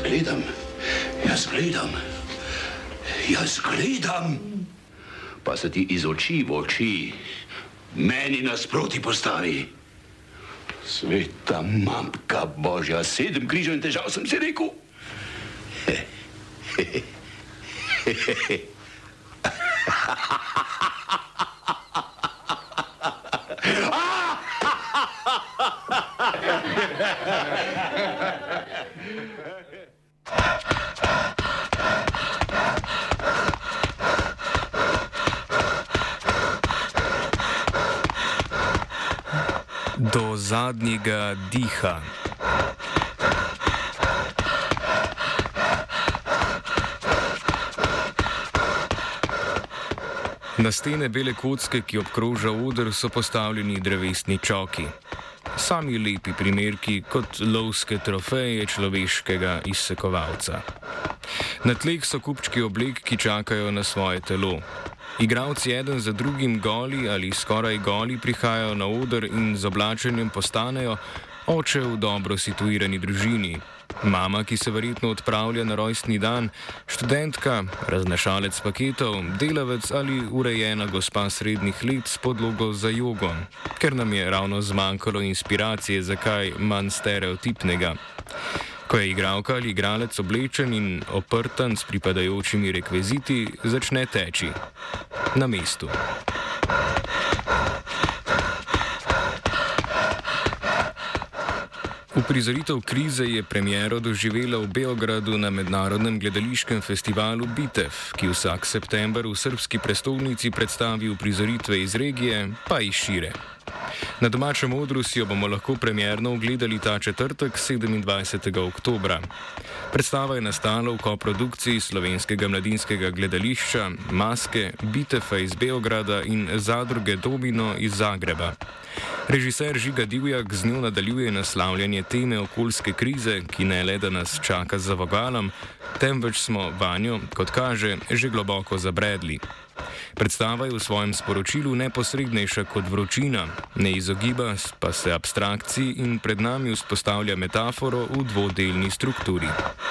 Jaz gledam, pa se ti iz oči v oči meni nasproti postavi. Sveta mamka Božja, 7 križev in težav sem si rekel. Do zadnjega diha. Na stene bele kocke, ki obkroža oder, so postavljeni drevesni čoki. Sami lepi primerki kot lovske trofeje človeškega izsekovalca. Na tleh so kupčki oblek, ki čakajo na svoje telo. Igralci eden za drugim goli ali skoraj goli prihajajo na oder in z oblačenjem postanejo oče v dobro situirani družini, mama, ki se verjetno odpravlja na rojstni dan, študentka, raznašalec paketov, delavec ali urejena gospa srednjih let s podlogo za jogo, ker nam je ravno zmanjkalo inspiracije za kaj manj stereotipnega. Ko je igralka ali igralec oblečen in oprtan s pripadajočimi rekviziti, začne teči. Na mestu. Uprizoritev krize je premiero doživela v Beogradu na mednarodnem gledališkem festivalu Bitev, ki vsak september v srbski prestolnici predstavi uprizoritve iz regije, pa i šire. Na domačem odru si jo bomo lahko premierno ogledali ta četrtek, 27. oktobra. Predstava je nastala v koprodukciji Slovenskega mladinskega gledališča, Maske, Bitefa iz Beograda in Zadruge Domino iz Zagreba. Režiser Žiga Divjak z njo nadaljuje naslavljanje teme okoljske krize, ki ne le da nas čaka za vogalom, temveč smo vanjo, kot kaže, že globoko zabredli. Predstava je v svojem sporočilu neposrednejša kot vročina, ne izogiba pa se abstrakciji in pred nami vzpostavlja metaforo v dvodelni strukturi.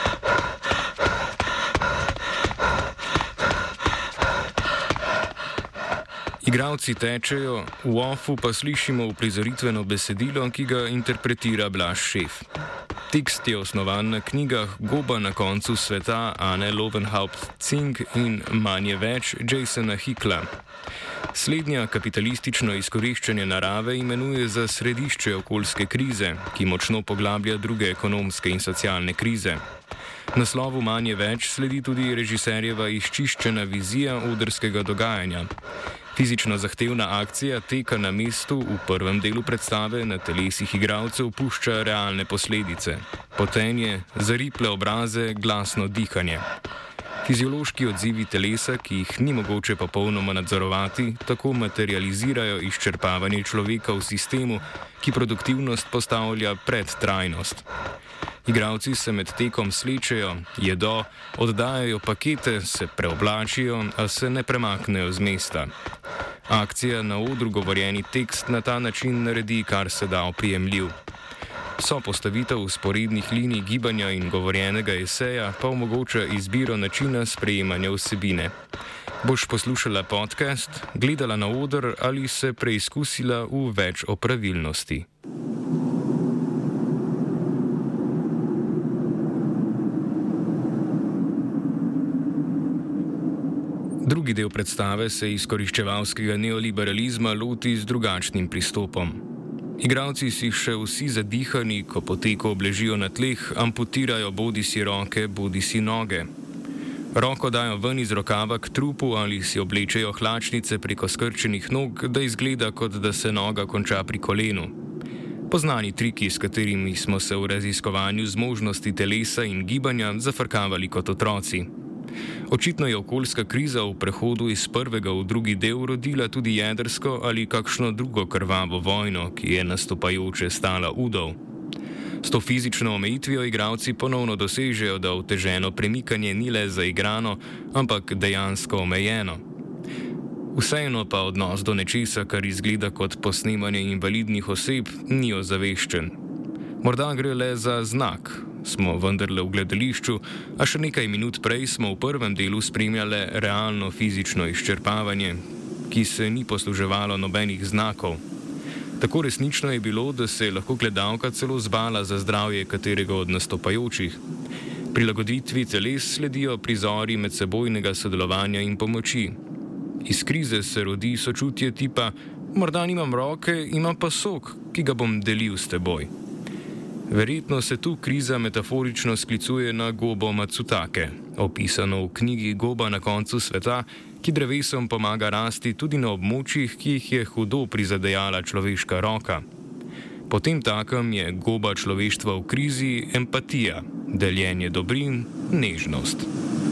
Igralci tečejo, v offu pa slišimo uprizoritveno besedilo, ki ga interpretira Blaž Šef. Tekst je osnovan na knjigah Goba na koncu sveta Ane Lovenhaupt-Cink in Manje več Jasona Hikla. Slednja kapitalistično izkoriščanje narave imenuje za središče okoljske krize, ki močno poglablja druge ekonomske in socialne krize. Naslovu Manje več sledi tudi režiserjeva izčiščena vizija odrskega dogajanja. Fizično zahtevna akcija teka na mestu v prvem delu predstave na telesih igralcev pušča realne posledice. Potenje, zariple obraze, glasno dihanje. Fiziološki odzivi telesa, ki jih ni mogoče popolnoma nadzorovati, tako materializirajo izčrpavanje človeka v sistemu, ki produktivnost postavlja pred trajnost. Igralci se med tekom slečejo, jedo, oddajajo pakete, se preoblačijo, a se ne premaknejo z mesta. Akcija na odru govorjeni tekst na ta način naredi kar se da oprijemljiv. Sopostavitev vzporednih linij gibanja in govorjenega eseja pa omogoča izbiro načina sprejemanja vsebine. Boš poslušala podcast, gledala na oder ali se preizkusila v več opravilnosti. Drugi del predstave se izkoriščevalskega neoliberalizma loti z drugačnim pristopom. Igralci si še vsi zadihani, ko po teku obležijo na tleh, amputirajo bodisi roke, bodisi noge. Roko dajo ven iz rokava k trupu ali si oblečejo hlačnice preko skrčenih nog, da izgleda, kot da se noga konča pri kolenu. Poznani triki, s katerimi smo se v raziskovanju zmožnosti telesa in gibanja zafrkavali kot otroci. Očitno je okoljska kriza v prehodu iz prvega v drugi del rodila tudi jedrsko ali kakšno drugo krvavo vojno, ki je nastopajoče stala udov. S to fizično omejitvijo igralci ponovno dosežejo, da oteženo premikanje ni le zaigrano, ampak dejansko omejeno. Vseeno pa odnos do nečesa, kar izgleda kot posnemanje invalidnih oseb, ni ozaveščen. Morda gre le za znak, smo vendarle v gledališču, a še nekaj minut prej smo v prvem delu spremljali realno fizično izčrpavanje, ki se ni posluževalo nobenih znakov. Tako resnično je bilo, da se je lahko gledalka celo zbala za zdravje katerega od nastopajočih. Prilagoditvi teles sledijo prizori medsebojnega sodelovanja in pomoči. Iz krize se rodi sočutje tipa: morda nimam roke, imam pa sok, ki ga bom delil s teboj. Verjetno se tu kriza metaforično sklicuje na gobo Matsutake, opisano v knjigi Goba na koncu sveta, ki drevesom pomaga rasti tudi na območjih, ki jih je hudo prizadejala človeška roka. Potemtakem je goba človeštva v krizi empatija, deljenje dobrin, nežnost.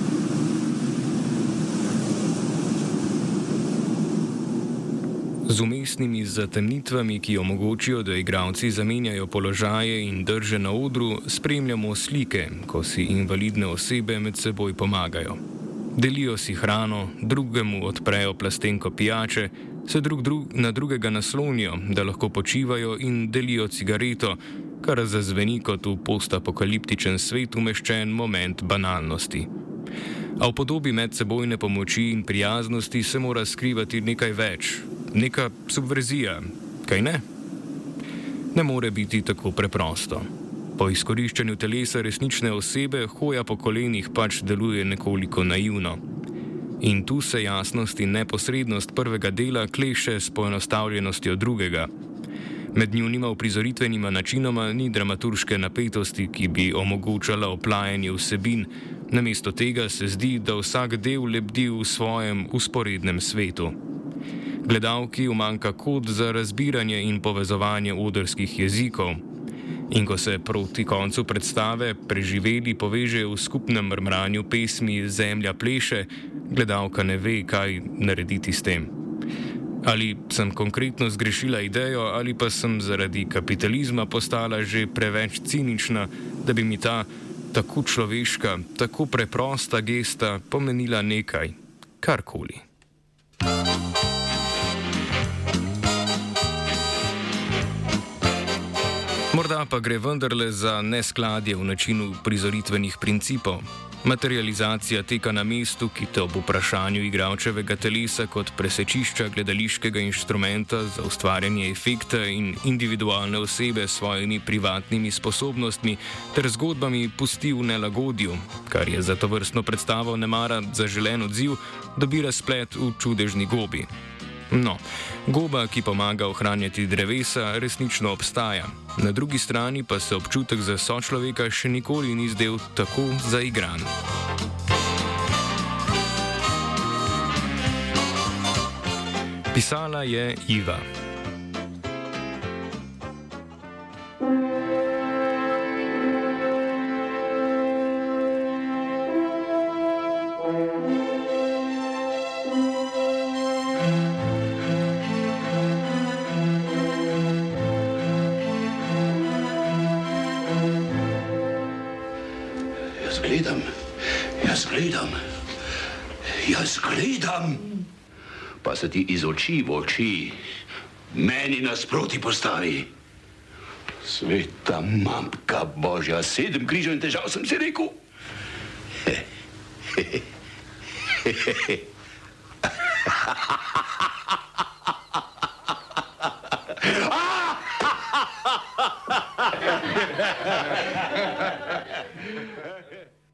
Z umestnimi zatemnitvami, ki omogočijo, da igralci zamenjajo položaje in drže na odru, spremljamo slike, ko si invalidne osebe med seboj pomagajo. Delijo si hrano, drugemu odprejo plastenko pijače, se na drugega naslonijo, da lahko počivajo, in delijo cigareto, kar zazveni kot v postapokaliptičen svet umeščen moment banalnosti. A v podobi medsebojne pomoči in prijaznosti se mora skrivati nekaj več, neka subverzija, kaj ne? Ne more biti tako preprosto. Po izkoriščanju telesa resnične osebe hoja po kolenih pač deluje nekoliko naivno. In tu se jasnost in neposrednost prvega dela kleše s poenostavljenostjo drugega. Med njunima uprizoritvenima načinoma ni dramaturške napetosti, ki bi omogočala oplajanje vsebin, namesto tega se zdi, da vsak del lebdi v svojem usporednem svetu. Gledalki umanjka kod za razbiranje in povezovanje odrskih jezikov. In ko se proti koncu predstave preživeli poveže v skupnem mrmranju pesmi Zemlja pleše, gledalka ne ve, kaj narediti s tem. Ali sem konkretno zgrešila idejo, ali pa sem zaradi kapitalizma postala že preveč cinična, da bi mi ta tako človeška, tako preprosta gesta pomenila nekaj, karkoli. Morda pa gre vendarle za neskladje v načinu prizoritvenih principov. Materializacija teka na mestu, ki te ob vprašanju igralčevega telesa kot presečišča gledališkega inštrumenta za ustvarjanje efekta in individualne osebe s svojimi privatnimi sposobnostmi ter zgodbami pusti v nelagodju, kar je za tovrstno predstavo nemara zaželen odziv, dobi razplet v čudežni gobi. No, goba, ki pomaga ohranjati drevesa, resnično obstaja. Na drugi strani pa se občutek za sočloveka še nikoli ni zdel tako zaigran. Pisala je Iva. Jaz gledam, pa se ti iz oči v oči meni nasproti postavi. Sveta matka Božja, 7 križev in težav, sem si rekel.